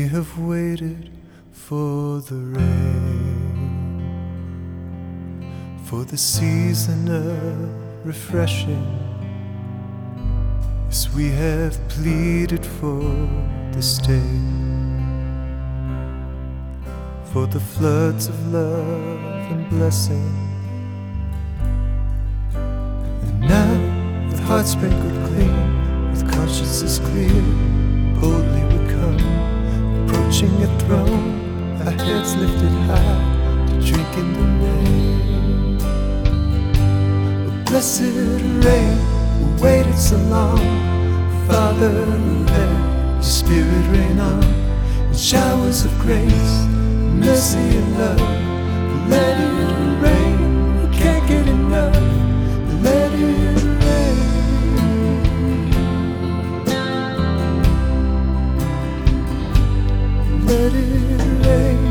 have waited for the rain, for the season of refreshing. Yes, we have pleaded for the stay, for the floods of love and blessing. And now, with hearts sprinkled clean, with consciences clear, boldly we come, approaching a throne, our heads lifted high to drink in the rain. Oh, blessed rain, we waited so long. Father, let your Spirit rain on, in showers of grace, mercy and love. Let it rain, we can't get enough. Let it rain. Let it rain.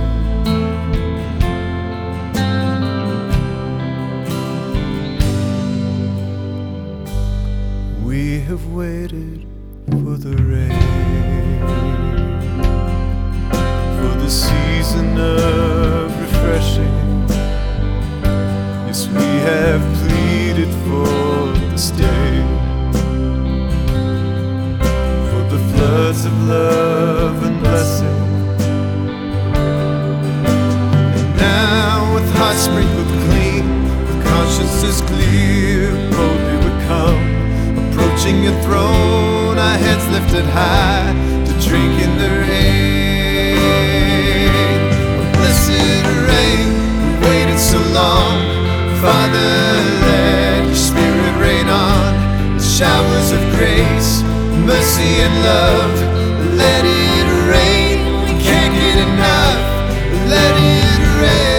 We have waited for the rain, for the season of refreshing. Yes, we have pleaded for the stay, for the floods of love and blessing. And now, with hearts sprinkled clean, with consciences clear, boldly we come, approaching your throne, our heads lifted high to drink in the rain. Oh, blessed rain, we waited so long. Father, let your Spirit rain on, showers of grace, mercy and love. Let it rain, we can't get enough. Let it rain.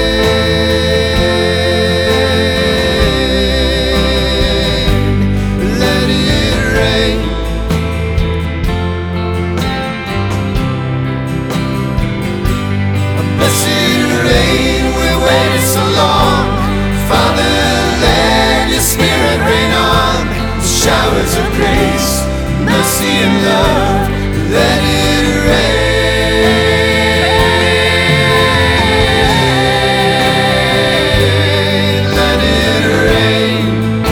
Showers of grace, mercy and love, let it rain, let it rain.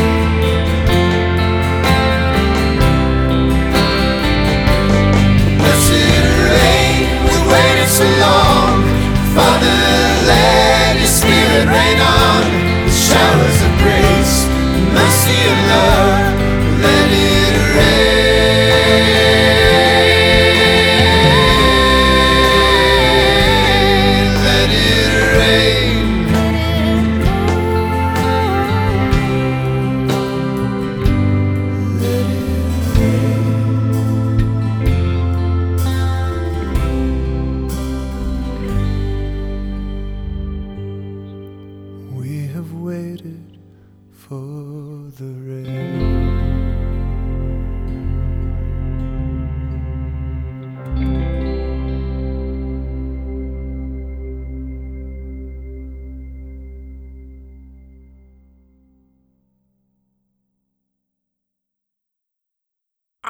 Blessed rain, we waited so long. Father, let your Spirit rain on, the showers of grace, mercy and love.